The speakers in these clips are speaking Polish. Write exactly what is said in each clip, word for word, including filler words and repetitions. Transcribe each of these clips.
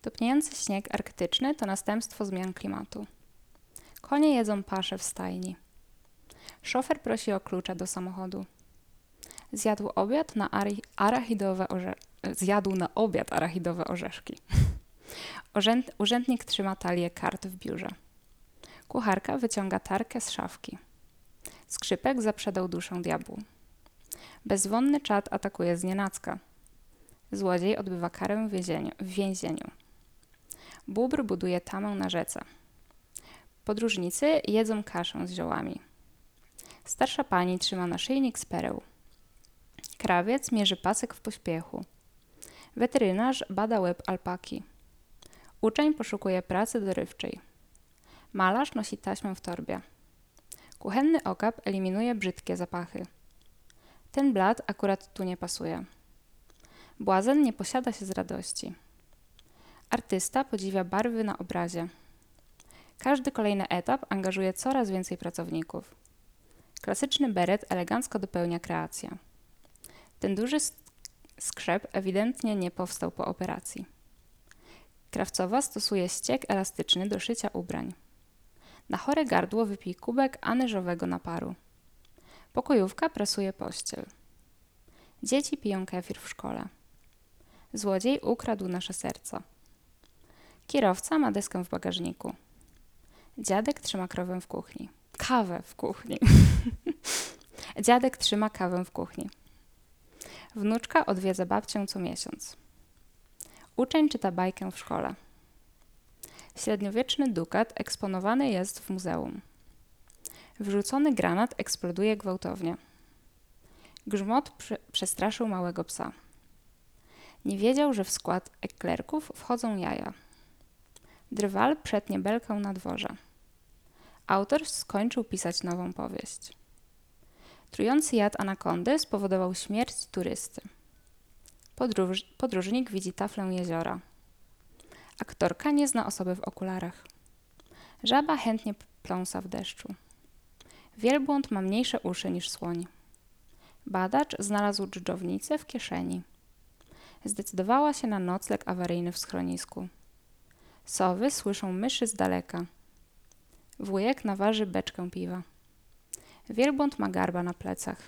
Topniejący śnieg arktyczny to następstwo zmian klimatu. Konie jedzą paszę w stajni. Szofer prosi o klucza do samochodu. Zjadł obiad na ari- arachidowe orze- Zjadł na obiad arachidowe orzeszki. Urzęd- urzędnik trzyma talię kart w biurze. Kucharka wyciąga tarkę z szafki. Skrzypek zaprzedał duszę diabłu. Bezwonny czad atakuje znienacka. Złodziej odbywa karę w więzieniu. W więzieniu. Bóbr buduje tamę na rzece. Podróżnicy jedzą kaszę z ziołami. Starsza pani trzyma naszyjnik z pereł. Krawiec mierzy pasek w pośpiechu. Weterynarz bada łeb alpaki. Uczeń poszukuje pracy dorywczej. Malarz nosi taśmę w torbie. Kuchenny okap eliminuje brzydkie zapachy. Ten blat akurat tu nie pasuje. Błazen nie posiada się z radości. Artysta podziwia barwy na obrazie. Każdy kolejny etap angażuje coraz więcej pracowników. Klasyczny beret elegancko dopełnia kreację. Ten duży skrzep ewidentnie nie powstał po operacji. Krawcowa stosuje ściek elastyczny do szycia ubrań. Na chore gardło wypij kubek anyżowego naparu. Pokojówka prasuje pościel. Dzieci piją kefir w szkole. Złodziej ukradł nasze serca. Kierowca ma deskę w bagażniku. Dziadek trzyma krowę w kuchni. Kawę w kuchni. Dziadek trzyma kawę w kuchni. Wnuczka odwiedza babcię co miesiąc. Uczeń czyta bajkę w szkole. Średniowieczny dukat eksponowany jest w muzeum. Wrzucony granat eksploduje gwałtownie. Grzmot prze- przestraszył małego psa. Nie wiedział, że w skład eklerków wchodzą jaja. Drwal przetnie belkę na dworze. Autor skończył pisać nową powieść. Trujący jad anakondy spowodował śmierć turysty. Podróż, podróżnik widzi taflę jeziora. Aktorka nie zna osoby w okularach. Żaba chętnie pląsa w deszczu. Wielbłąd ma mniejsze uszy niż słoń. Badacz znalazł dżdżownicę w kieszeni. Zdecydowała się na nocleg awaryjny w schronisku. Sowy słyszą myszy z daleka. Wujek naważy beczkę piwa. Wielbłąd ma garba na plecach.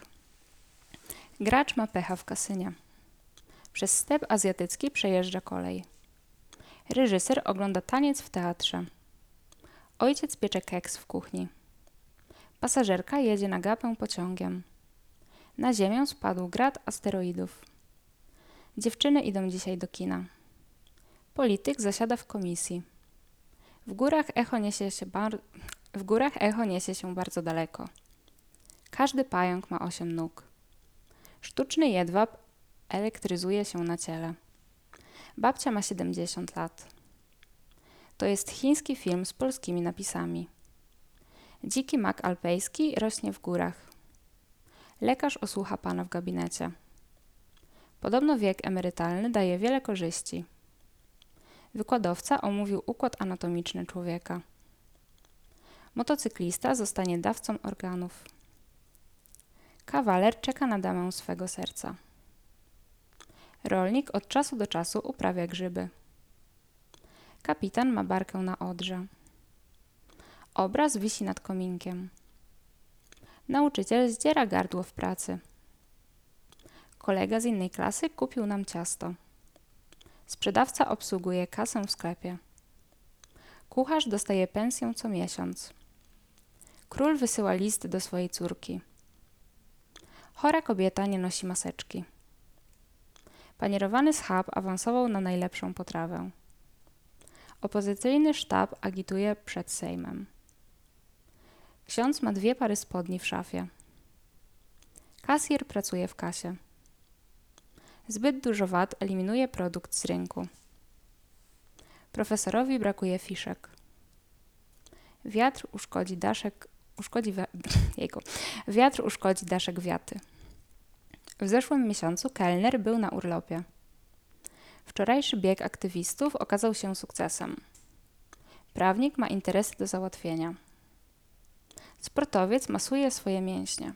Gracz ma pecha w kasynie. Przez step azjatycki przejeżdża kolej. Reżyser ogląda taniec w teatrze. Ojciec piecze keks w kuchni. Pasażerka jedzie na gapę pociągiem. Na ziemię spadł grad asteroidów. Dziewczyny idą dzisiaj do kina. Polityk zasiada w komisji. W górach echo niesie się, bar... w górach echo niesie się bardzo daleko. Każdy pająk ma osiem nóg. Sztuczny jedwab elektryzuje się na ciele. Babcia ma siedemdziesiąt lat. To jest chiński film z polskimi napisami. Dziki mak alpejski rośnie w górach. Lekarz osłucha pana w gabinecie. Podobno wiek emerytalny daje wiele korzyści. Wykładowca omówił układ anatomiczny człowieka. Motocyklista zostanie dawcą organów. Kawaler czeka na damę swego serca. Rolnik od czasu do czasu uprawia grzyby. Kapitan ma barkę na odrze. Obraz wisi nad kominkiem. Nauczyciel zdziera gardło w pracy. Kolega z innej klasy kupił nam ciasto. Sprzedawca obsługuje kasę w sklepie. Kucharz dostaje pensję co miesiąc. Król wysyła list do swojej córki. Chora kobieta nie nosi maseczki. Panierowany schab awansował na najlepszą potrawę. Opozycyjny sztab agituje przed Sejmem. Ksiądz ma dwie pary spodni w szafie. Kasjer pracuje w kasie. Zbyt dużo wat eliminuje produkt z rynku. Profesorowi brakuje fiszek. Wiatr uszkodzi daszek, uszkodzi wi- jejku. Wiatr uszkodzi daszek wiaty. W zeszłym miesiącu kelner był na urlopie. Wczorajszy bieg aktywistów okazał się sukcesem. Prawnik ma interesy do załatwienia. Sportowiec masuje swoje mięśnie.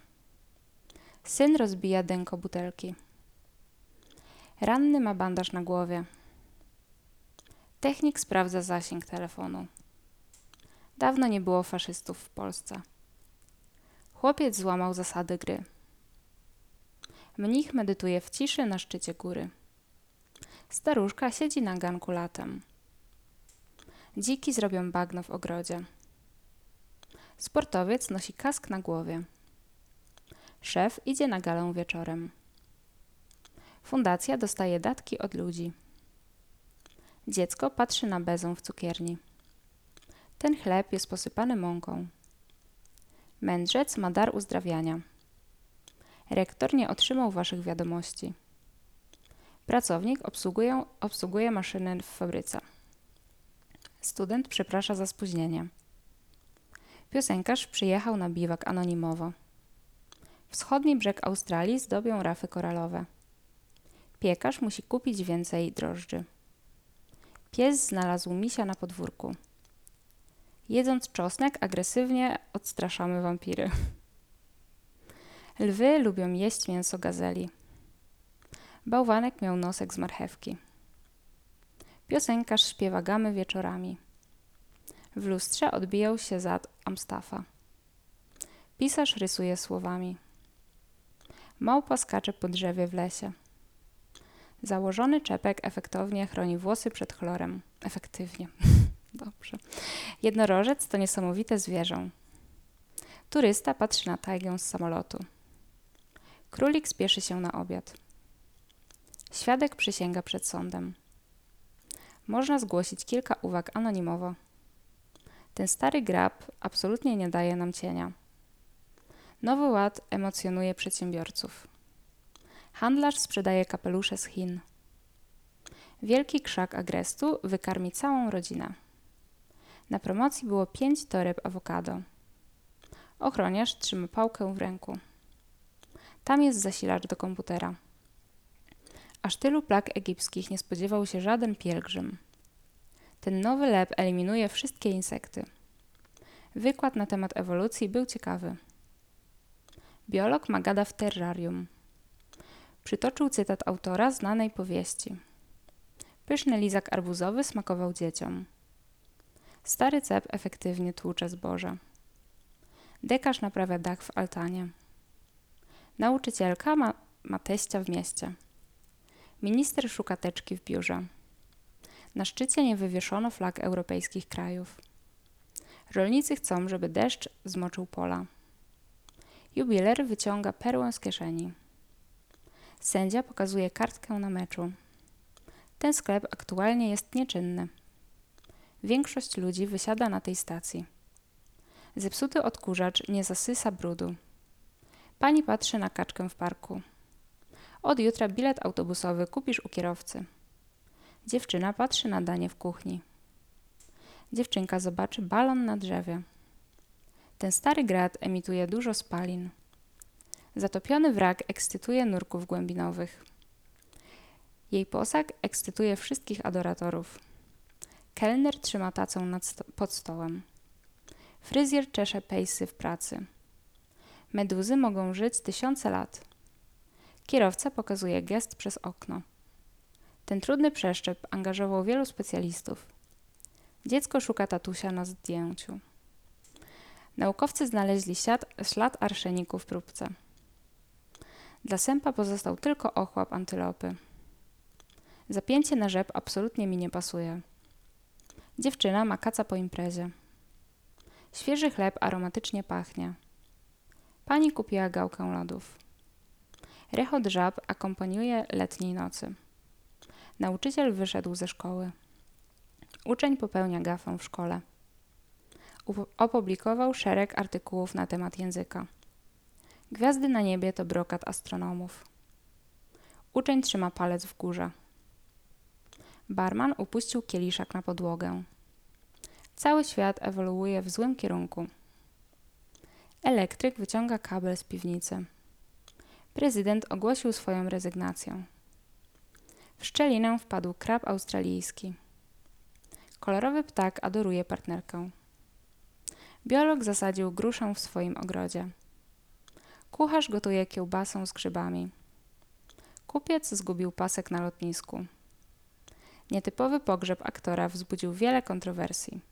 Syn rozbija dęko butelki. Ranny ma bandaż na głowie. Technik sprawdza zasięg telefonu. Dawno nie było faszystów w Polsce. Chłopiec złamał zasady gry. Mnich medytuje w ciszy na szczycie góry. Staruszka siedzi na ganku latem. Dziki zrobią bagno w ogrodzie. Sportowiec nosi kask na głowie. Szef idzie na galę wieczorem. Fundacja dostaje datki od ludzi. Dziecko patrzy na bezą w cukierni. Ten chleb jest posypany mąką. Mędrzec ma dar uzdrawiania. Rektor nie otrzymał waszych wiadomości. Pracownik obsługuje, obsługuje maszyny w fabryce. Student przeprasza za spóźnienie. Piosenkarz przyjechał na biwak anonimowo. Wschodni brzeg Australii zdobią rafy koralowe. Piekarz musi kupić więcej drożdży. Pies znalazł misia na podwórku. Jedząc czosnek, agresywnie odstraszamy wampiry. Lwy lubią jeść mięso gazeli. Bałwanek miał nosek z marchewki. Piosenkarz śpiewa gamy wieczorami. W lustrze odbijał się zad Amstafa. Pisarz rysuje słowami. Małpa skacze po drzewie w lesie. Założony czepek efektownie chroni włosy przed chlorem. Efektywnie. Dobrze. Jednorożec to niesamowite zwierzę. Turysta patrzy na tajgę z samolotu. Królik spieszy się na obiad. Świadek przysięga przed sądem. Można zgłosić kilka uwag anonimowo. Ten stary grab absolutnie nie daje nam cienia. Nowy Ład emocjonuje przedsiębiorców. Handlarz sprzedaje kapelusze z Chin. Wielki krzak agrestu wykarmi całą rodzinę. Na promocji było pięć toreb awokado. Ochroniarz trzyma pałkę w ręku. Tam jest zasilacz do komputera. Aż tylu plag egipskich nie spodziewał się żaden pielgrzym. Ten nowy lep eliminuje wszystkie insekty. Wykład na temat ewolucji był ciekawy. Biolog ma gada w terrarium. Przytoczył cytat autora znanej powieści. Pyszny lizak arbuzowy smakował dzieciom. Stary cep efektywnie tłucze zboże. Dekarz naprawia dach w altanie. Nauczycielka ma, ma teścia w mieście. Minister szuka teczki w biurze. Na szczycie nie wywieszono flag europejskich krajów. Rolnicy chcą, żeby deszcz zmoczył pola. Jubiler wyciąga perłę z kieszeni. Sędzia pokazuje kartkę na meczu. Ten sklep aktualnie jest nieczynny. Większość ludzi wysiada na tej stacji. Zepsuty odkurzacz nie zasysa brudu. Pani patrzy na kaczkę w parku. Od jutra bilet autobusowy kupisz u kierowcy. Dziewczyna patrzy na danie w kuchni. Dziewczynka zobaczy balon na drzewie. Ten stary grat emituje dużo spalin. Zatopiony wrak ekscytuje nurków głębinowych. Jej posag ekscytuje wszystkich adoratorów. Kelner trzyma tacę nad sto- pod stołem. Fryzjer czesze pejsy w pracy. Meduzy mogą żyć tysiące lat. Kierowca pokazuje gest przez okno. Ten trudny przeszczep angażował wielu specjalistów. Dziecko szuka tatusia na zdjęciu. Naukowcy znaleźli ślad, ślad arszeniku w próbce. Dla sępa pozostał tylko ochłap antylopy. Zapięcie na rzep absolutnie mi nie pasuje. Dziewczyna ma kaca po imprezie. Świeży chleb aromatycznie pachnie. Pani kupiła gałkę lodów. Rechot żab akompaniuje letniej nocy. Nauczyciel wyszedł ze szkoły. Uczeń popełnia gafę w szkole. Upo- opublikował szereg artykułów na temat języka. Gwiazdy na niebie to brokat astronomów. Uczeń trzyma palec w górze. Barman upuścił kieliszek na podłogę. Cały świat ewoluuje w złym kierunku. Elektryk wyciąga kabel z piwnicy. Prezydent ogłosił swoją rezygnację. W szczelinę wpadł krab australijski. Kolorowy ptak adoruje partnerkę. Biolog zasadził gruszę w swoim ogrodzie. Kucharz gotuje kiełbasę z grzybami. Kupiec zgubił pasek na lotnisku. Nietypowy pogrzeb aktora wzbudził wiele kontrowersji.